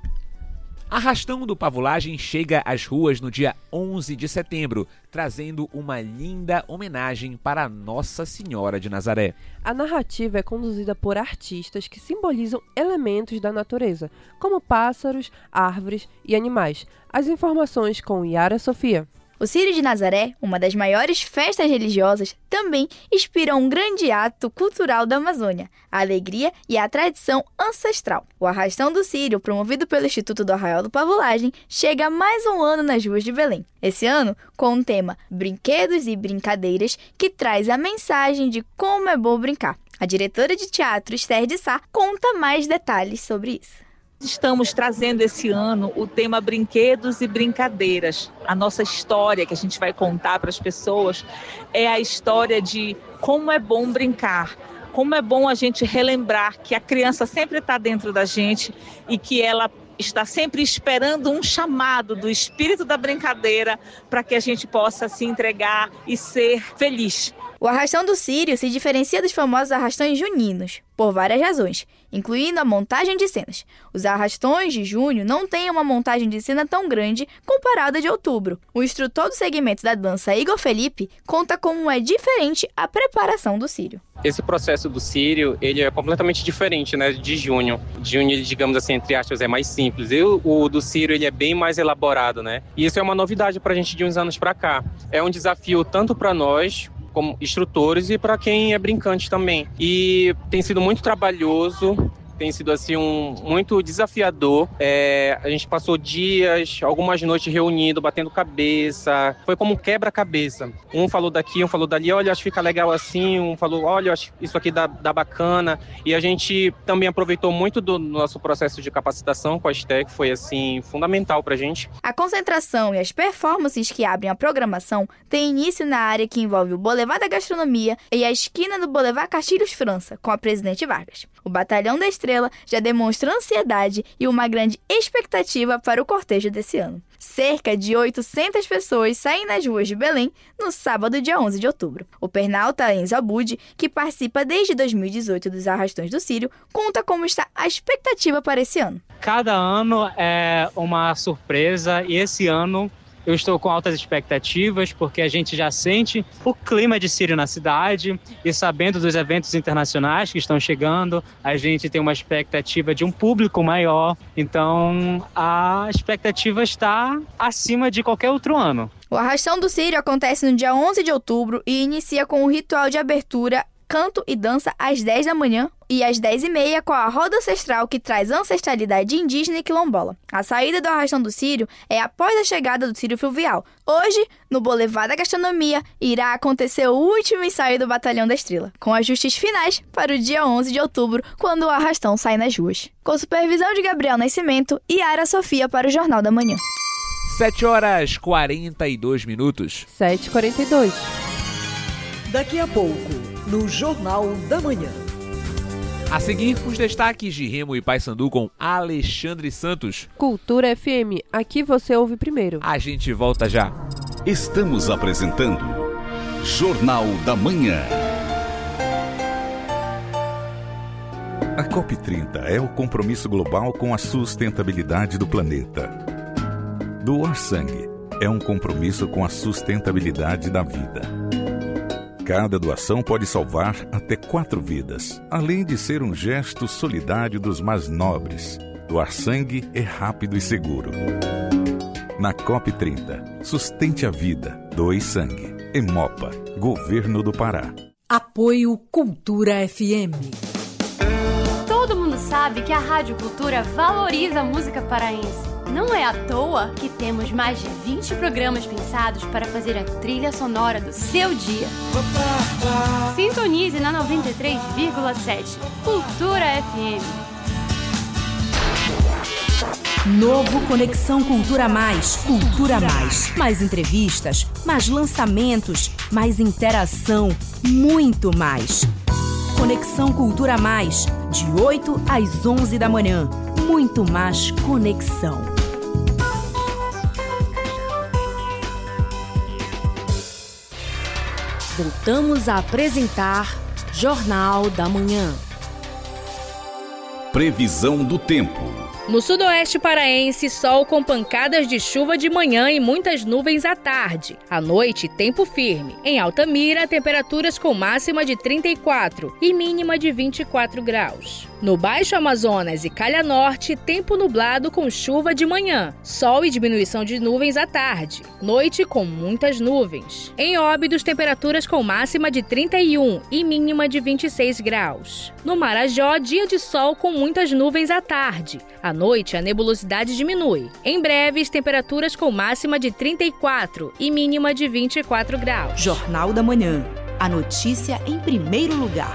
Arrastão do Pavulagem chega às ruas no dia onze de setembro, trazendo uma linda homenagem para Nossa Senhora de Nazaré. A narrativa é conduzida por artistas que simbolizam elementos da natureza, como pássaros, árvores e animais. As informações com Yara Sofia. O Círio de Nazaré, uma das maiores festas religiosas, também inspira um grande ato cultural da Amazônia, a alegria e a tradição ancestral. O Arrastão do Círio, promovido pelo Instituto do Arraial do Pavulagem, chega há mais um ano nas ruas de Belém. Esse ano, com o tema Brinquedos e Brincadeiras, que traz a mensagem de como é bom brincar. A diretora de teatro, Esther de Sá, conta mais detalhes sobre isso. Estamos trazendo esse ano o tema Brinquedos e Brincadeiras. A nossa história que a gente vai contar para as pessoas é a história de como é bom brincar, como é bom a gente relembrar que a criança sempre está dentro da gente e que ela está sempre esperando um chamado do espírito da brincadeira para que a gente possa se entregar e ser feliz. O Arrastão do Círio se diferencia dos famosos arrastões juninos, por várias razões, incluindo a montagem de cenas. Os arrastões de junho não têm uma montagem de cena tão grande comparada a de outubro. O instrutor do segmento da dança, Igor Felipe, conta como é diferente a preparação do Círio. Esse processo do Círio, ele é completamente diferente, né, de junho. Junho, digamos assim, entre aspas, é mais simples. E o, o do Círio, ele é bem mais elaborado, né? E isso é uma novidade para a gente de uns anos para cá. É um desafio tanto para nós, como instrutores, e para quem é brincante também. E tem sido muito trabalhoso, tem sido assim um muito desafiador. É, a gente passou dias, algumas noites reunindo, batendo cabeça. Foi como um quebra-cabeça. Um falou daqui, um falou dali, olha, acho que fica legal assim. Um falou, olha, acho que isso aqui dá, dá bacana. E a gente também aproveitou muito do nosso processo de capacitação com a Esther, que foi assim fundamental pra gente. A concentração e as performances que abrem a programação têm início na área que envolve o Boulevard da Gastronomia e a esquina do Boulevard Castilhos França, com a Presidente Vargas. O Batalhão da Estrela já demonstra ansiedade e uma grande expectativa para o cortejo desse ano. Cerca de oitocentas pessoas saem nas ruas de Belém no sábado, dia onze de outubro. O pernalta Enzo Abud, que participa desde dois mil e dezoito dos Arrastões do Círio, conta como está a expectativa para esse ano. Cada ano é uma surpresa e esse ano eu estou com altas expectativas porque a gente já sente o clima de Círio na cidade e sabendo dos eventos internacionais que estão chegando, a gente tem uma expectativa de um público maior, então a expectativa está acima de qualquer outro ano. O Arrastão do Círio acontece no dia onze de outubro e inicia com o ritual de abertura, canto e dança às dez da manhã e às dez e meia com a roda ancestral que traz ancestralidade indígena e quilombola. A saída do Arrastão do Círio é após a chegada do Círio Fluvial. Hoje, no Boulevard da Gastronomia, irá acontecer o último ensaio do Batalhão da Estrela, com ajustes finais para o dia onze de outubro, quando o Arrastão sai nas ruas. Com supervisão de Gabriel Nascimento e Yara Sofia para o Jornal da Manhã. sete horas e quarenta e dois minutos. sete e quarenta e dois. Daqui a pouco, no Jornal da Manhã. A seguir, os destaques de Remo e Paysandu com Alexandre Santos. Cultura F M, aqui você ouve primeiro. A gente volta já. Estamos apresentando Jornal da Manhã. A COP trinta é o compromisso global com a sustentabilidade do planeta. Doar sangue é um compromisso com a sustentabilidade da vida. Cada doação pode salvar até quatro vidas, além de ser um gesto solidário dos mais nobres. Doar sangue é rápido e seguro. Na C O P trinta, sustente a vida, doe sangue. Emopa, Governo do Pará. Apoio Cultura F M. Todo mundo sabe que a Rádio Cultura valoriza a música paraense. Não é à toa que temos mais de vinte programas pensados para fazer a trilha sonora do seu dia. Sintonize na noventa e três vírgula sete, Cultura F M. Novo Conexão Cultura Mais. Cultura Mais. Mais entrevistas, mais lançamentos, mais interação, muito mais. Conexão Cultura Mais, de oito às onze da manhã. Muito mais conexão. Voltamos a apresentar Jornal da Manhã. Previsão do tempo. No sudoeste paraense, sol com pancadas de chuva de manhã e muitas nuvens à tarde. À noite, tempo firme. Em Altamira, temperaturas com máxima de trinta e quatro e mínima de vinte e quatro graus. No Baixo Amazonas e Calha Norte, tempo nublado com chuva de manhã. Sol e diminuição de nuvens à tarde. Noite com muitas nuvens. Em Óbidos, temperaturas com máxima de trinta e um e mínima de vinte e seis graus. No Marajó, dia de sol com muitas nuvens à tarde. À noite, a nebulosidade diminui. Em breves, temperaturas com máxima de trinta e quatro e mínima de vinte e quatro graus. Jornal da Manhã. A notícia em primeiro lugar.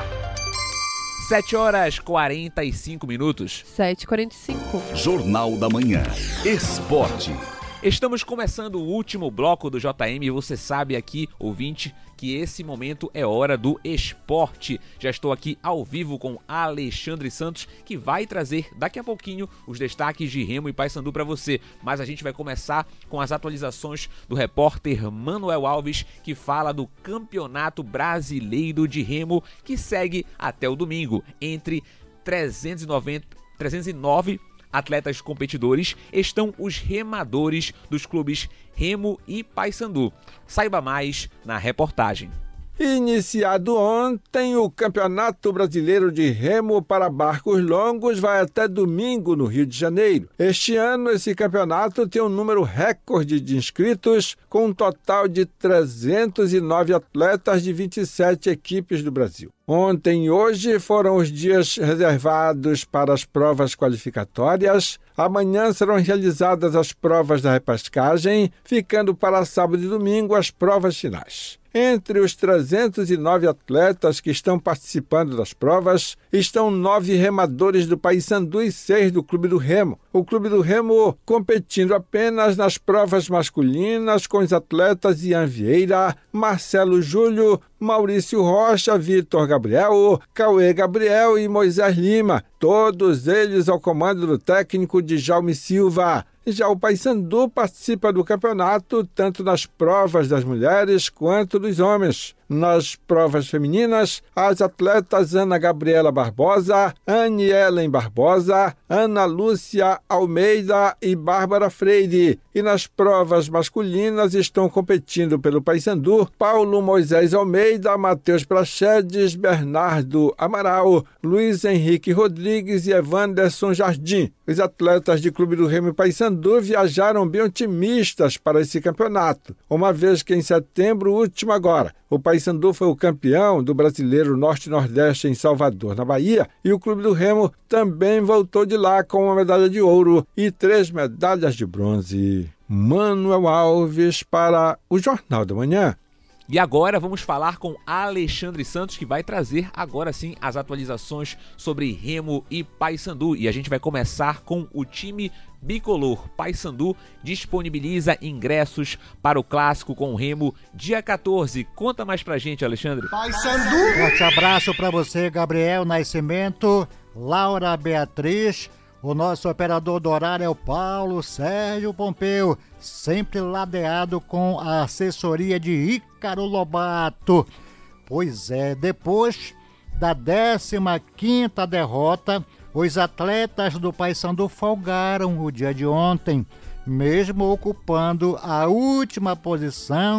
sete horas e quarenta e cinco minutos. sete e quarenta e cinco. Jornal da Manhã. Esporte. Estamos começando o último bloco do J M e você sabe aqui, ouvinte, que esse momento é hora do esporte. Já estou aqui ao vivo com Alexandre Santos, que vai trazer daqui a pouquinho os destaques de Remo e Paysandu para você. Mas a gente vai começar com as atualizações do repórter Manuel Alves, que fala do Campeonato Brasileiro de Remo, que segue até o domingo. Entre trezentos e noventa, trezentos e nove atletas competidores estão os remadores dos clubes Remo e Paysandu. Saiba mais na reportagem. Iniciado ontem, o Campeonato Brasileiro de Remo para Barcos Longos vai até domingo no Rio de Janeiro. Este ano, esse campeonato tem um número recorde de inscritos, com um total de trezentos e nove atletas de vinte e sete equipes do Brasil. Ontem e hoje foram os dias reservados para as provas qualificatórias. Amanhã serão realizadas as provas da repescagem, ficando para sábado e domingo as provas finais. Entre os trezentos e nove atletas que estão participando das provas, estão nove remadores do Paysandu e seis do Clube do Remo. O Clube do Remo competindo apenas nas provas masculinas com os atletas Ian Vieira, Marcelo Júlio, Maurício Rocha, Vitor Gabriel, Cauê Gabriel e Moisés Lima, todos eles ao comando do técnico Djalme Silva. Já o Paysandu participa do campeonato tanto nas provas das mulheres quanto dos homens. Nas provas femininas, as atletas Ana Gabriela Barbosa, Anne Ellen Barbosa, Ana Lúcia Almeida e Bárbara Freire. E nas provas masculinas estão competindo pelo Paysandu Paulo Moisés Almeida, Matheus Prachedes, Bernardo Amaral, Luiz Henrique Rodrigues e Evanderson Jardim. Os atletas de Clube do Remo e Paysandu viajaram bem otimistas para esse campeonato, uma vez que em setembro último agora, o Paysandu foi o campeão do Brasileiro Norte-Nordeste em Salvador, na Bahia, e o Clube do Remo também voltou de lá com uma medalha de ouro e três medalhas de bronze. Manuel Alves para o Jornal da Manhã. E agora vamos falar com Alexandre Santos, que vai trazer agora sim as atualizações sobre Remo e Paysandu. E a gente vai começar com o time bicolor. Paysandu disponibiliza ingressos para o clássico com o Remo dia quatorze. Conta mais pra gente, Alexandre. Paysandu. Forte abraço para você, Gabriel Nascimento, Laura Beatriz. O nosso operador do horário é o Paulo Sérgio Pompeu, sempre ladeado com a assessoria de Ícaro Lobato. Pois é, depois da décima quinta derrota, os atletas do Paysandu folgaram o dia de ontem, mesmo ocupando a última posição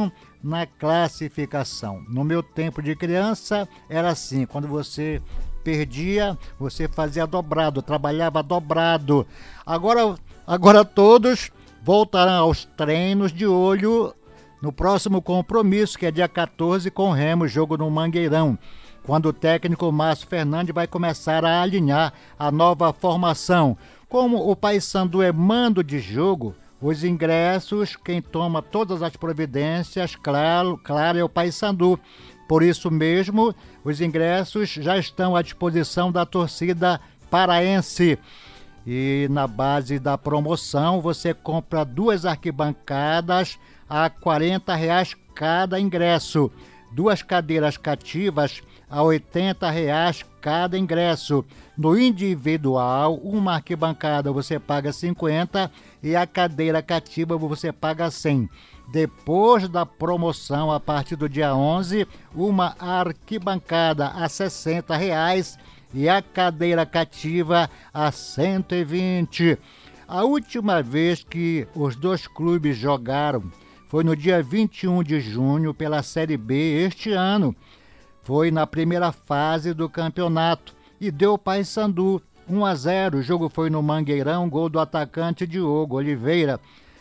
na classificação. No meu tempo de criança era assim, quando você perdia, você fazia dobrado, trabalhava dobrado. Agora, agora todos voltarão aos treinos de olho no próximo compromisso, que é dia quatorze, com o Remo, jogo no Mangueirão, quando o técnico Márcio Fernandes vai começar a alinhar a nova formação. Como o Paysandu é mando de jogo, os ingressos, quem toma todas as providências, claro, claro é o Paysandu. Por isso mesmo, os ingressos já estão à disposição da torcida paraense. E na base da promoção, você compra duas arquibancadas a quarenta reais cada ingresso, duas cadeiras cativas a oitenta reais cada ingresso. No individual, uma arquibancada você paga cinquenta e a cadeira cativa você paga cem. Depois da promoção, a partir do dia onze, uma arquibancada a sessenta reais e a cadeira cativa a cento e vinte. A última vez que os dois clubes jogaram foi no dia vinte e um de junho pela Série B este ano. Foi na primeira fase do campeonato e deu Paysandu um a zero. O jogo foi no Mangueirão, gol do atacante Diogo Oliveira.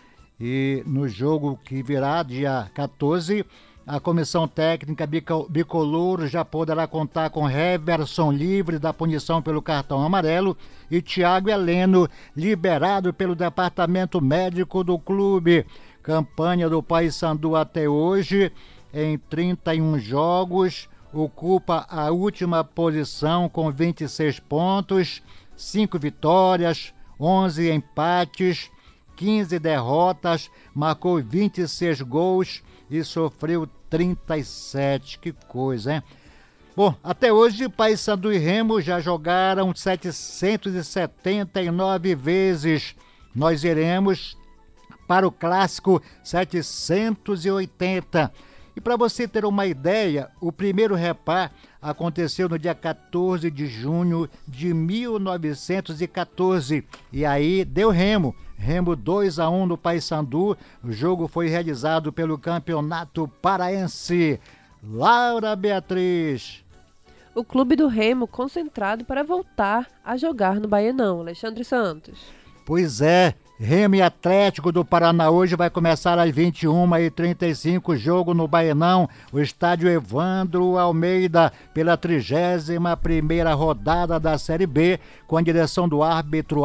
E no jogo que virá, dia quatorze, a comissão técnica bicolor já poderá contar com Heverson livre da punição pelo cartão amarelo e Thiago Heleno liberado pelo departamento médico do clube. Campanha do Paysandu até hoje, em trinta e um jogos, ocupa a última posição com vinte e seis pontos, cinco vitórias, onze empates, quinze derrotas, marcou vinte e seis gols e sofreu trinta e sete. Que coisa, hein? Bom, até hoje, Paysandu e Remo já jogaram setecentas e setenta e nove vezes. Nós iremos para o clássico setecentos e oitenta. E para você ter uma ideia, o primeiro repar aconteceu no dia quatorze de junho de mil novecentos e quatorze. E aí deu Remo. Remo dois a um no Paysandu. O jogo foi realizado pelo Campeonato Paraense. Laura Beatriz. O clube do Remo concentrado para voltar a jogar no Baianão. Alexandre Santos. Pois é. Remo e Atlético do Paraná hoje vai começar às vinte e uma e trinta e cinco, jogo no Baianão, o estádio Evandro Almeida, pela trigésima primeira rodada da Série B, com a direção do árbitro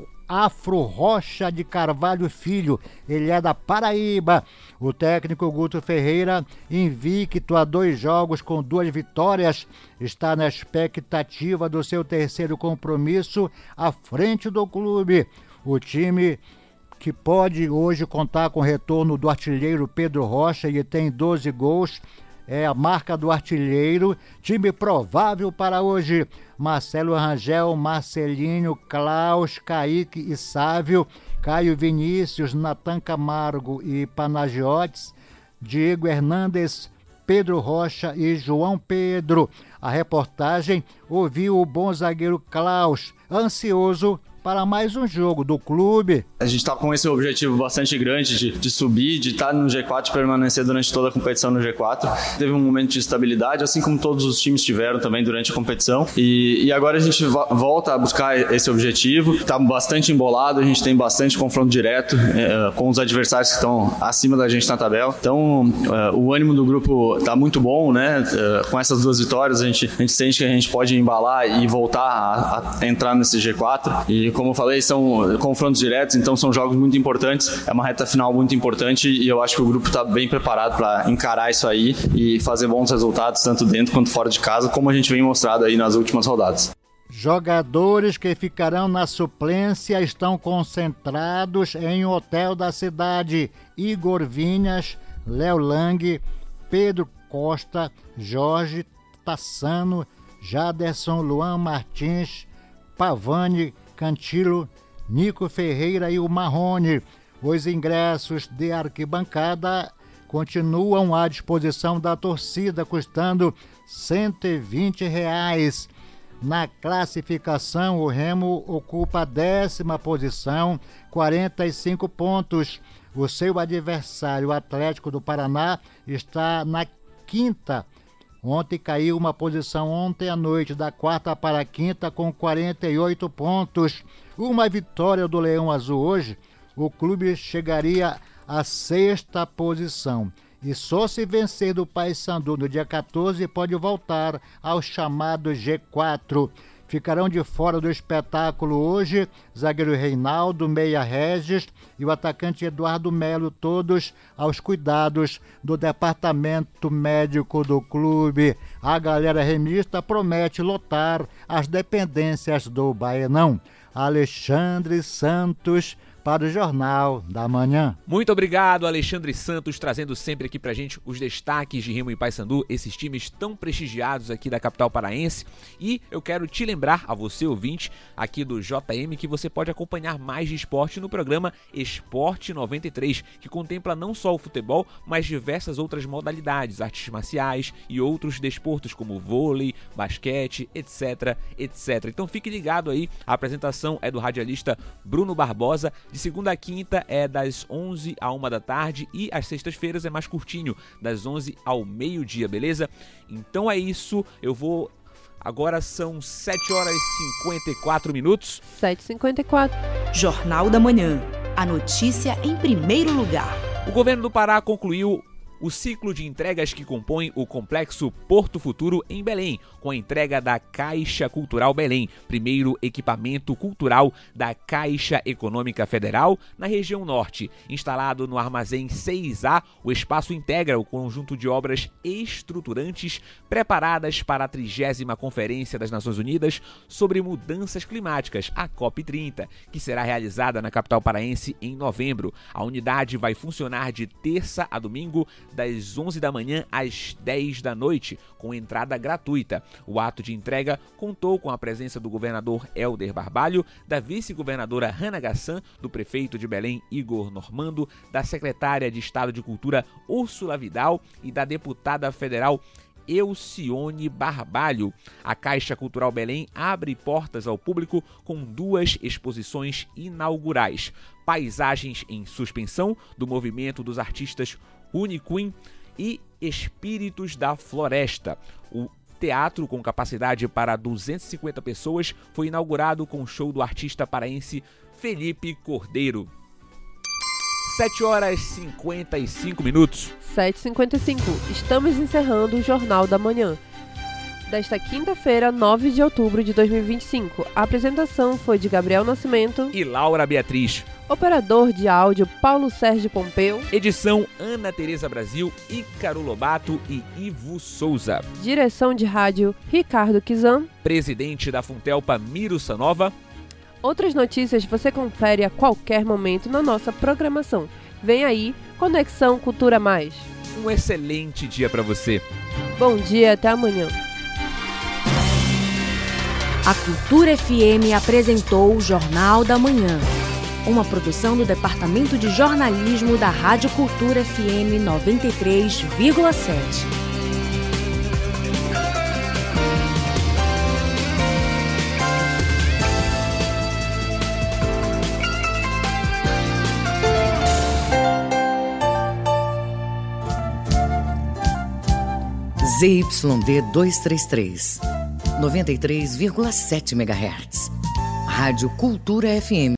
Afro Rocha de Carvalho Filho. Ele é da Paraíba. O técnico Guto Ferreira, invicto a dois jogos com duas vitórias, está na expectativa do seu terceiro compromisso à frente do clube. O time que pode hoje contar com o retorno do artilheiro Pedro Rocha, ele tem doze gols, é a marca do artilheiro. Time provável para hoje: Marcelo Rangel, Marcelinho, Klaus, Kaique e Sávio, Caio Vinícius, Natan Camargo e Panagiotes, Diego Hernandes, Pedro Rocha e João Pedro. A reportagem ouviu o bom zagueiro Klaus, ansioso para mais um jogo do clube. A gente está com esse objetivo bastante grande de, de subir, de estar no G quatro e permanecer durante toda a competição no G quatro. Teve um momento de estabilidade, assim como todos os times tiveram também durante a competição. E, e agora a gente volta a buscar esse objetivo. Está bastante embolado, a gente tem bastante confronto direto é, com os adversários que estão acima da gente na tabela. Então, é, o ânimo do grupo está muito bom, né? É, com essas duas vitórias, a gente, a gente sente que a gente pode embalar e voltar a, a entrar nesse G quatro. E como eu falei, são confrontos diretos, então são jogos muito importantes, é uma reta final muito importante e eu acho que o grupo está bem preparado para encarar isso aí e fazer bons resultados, tanto dentro quanto fora de casa, como a gente vem mostrado aí nas últimas rodadas. Jogadores que ficarão na suplência estão concentrados em um hotel da cidade: Igor Vinhas, Léo Lang, Pedro Costa, Jorge Tassano, Jaderson, Luan Martins, Pavani, Cantilo, Nico Ferreira e o Marrone. Os ingressos de arquibancada continuam à disposição da torcida, custando cento e vinte reais. Na classificação, o Remo ocupa a décima posição, quarenta e cinco pontos. O seu adversário, o Atlético do Paraná, está na quinta. Ontem caiu uma posição ontem à noite, da quarta para a quinta, com quarenta e oito pontos. Uma vitória do Leão Azul hoje, o clube chegaria à sexta posição. E só se vencer do Paysandu no dia quatorze pode voltar ao chamado G quatro. Ficarão de fora do espetáculo hoje zagueiro Reinaldo, meia Regis e o atacante Eduardo Melo, todos aos cuidados do departamento médico do clube. A galera remista promete lotar as dependências do Baenão. Alexandre Santos, para o Jornal da Manhã. Muito obrigado, Alexandre Santos, trazendo sempre aqui pra gente os destaques de Remo e Paysandu, esses times tão prestigiados aqui da capital paraense. E eu quero te lembrar, a você ouvinte aqui do J M, que você pode acompanhar mais de esporte no programa Esporte noventa e três, que contempla não só o futebol, mas diversas outras modalidades, artes marciais e outros desportos como vôlei, basquete, etc, etcétera. Então fique ligado aí, a apresentação é do radialista Bruno Barbosa. De segunda a quinta é das onze à uma da tarde e às sextas-feiras é mais curtinho, das onze ao meio-dia, beleza? Então é isso, eu vou... Agora são sete horas e cinquenta e quatro minutos. sete e cinquenta e quatro. Jornal da Manhã. A notícia em primeiro lugar. O governo do Pará concluiu o ciclo de entregas que compõe o Complexo Porto Futuro em Belém, com a entrega da Caixa Cultural Belém, primeiro equipamento cultural da Caixa Econômica Federal na região norte. Instalado no Armazém seis A, o espaço integra o conjunto de obras estruturantes preparadas para a trigésima Conferência das Nações Unidas sobre Mudanças Climáticas, a COP trinta, que será realizada na capital paraense em novembro. A unidade vai funcionar de terça a domingo, das onze da manhã às dez da noite, com entrada gratuita. O ato de entrega contou com a presença do governador Helder Barbalho, da vice-governadora Hannah Gassan, do prefeito de Belém Igor Normando, da secretária de Estado de Cultura Úrsula Vidal e da deputada federal Elcione Barbalho. A Caixa Cultural Belém abre portas ao público com duas exposições inaugurais: Paisagens em Suspensão, do movimento dos artistas Uniquim, e Espíritos da Floresta. O teatro, com capacidade para duzentas e cinquenta pessoas, foi inaugurado com o show do artista paraense Felipe Cordeiro. sete horas e cinquenta e cinco minutos. sete e cinquenta e cinco. Estamos encerrando o Jornal da Manhã desta quinta-feira, nove de outubro de dois mil e vinte e cinco. A apresentação foi de Gabriel Nascimento e Laura Beatriz. Operador de áudio Paulo Sérgio Pompeu. Edição Ana Tereza Brasil, Ícaro Lobato e Ivo Souza. Direção de rádio Ricardo Kizan. Presidente da Funtelpa Miro Sanova. Outras notícias você confere a qualquer momento na nossa programação. Vem aí, Conexão Cultura Mais. Um excelente dia para você. Bom dia, até amanhã. A Cultura F M apresentou o Jornal da Manhã, uma produção do Departamento de Jornalismo da Rádio Cultura F M noventa e três vírgula sete. Z Y D duzentos e trinta e três, noventa e três vírgula sete megahertz. Rádio Cultura F M.